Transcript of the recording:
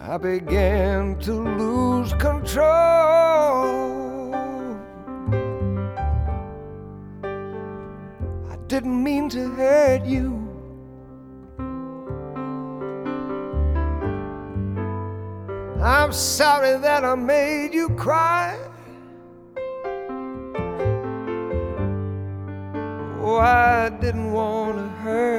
I began to lose control. I didn't mean to hurt you. I'm sorry that I made you cry. Oh, I didn't want to hurt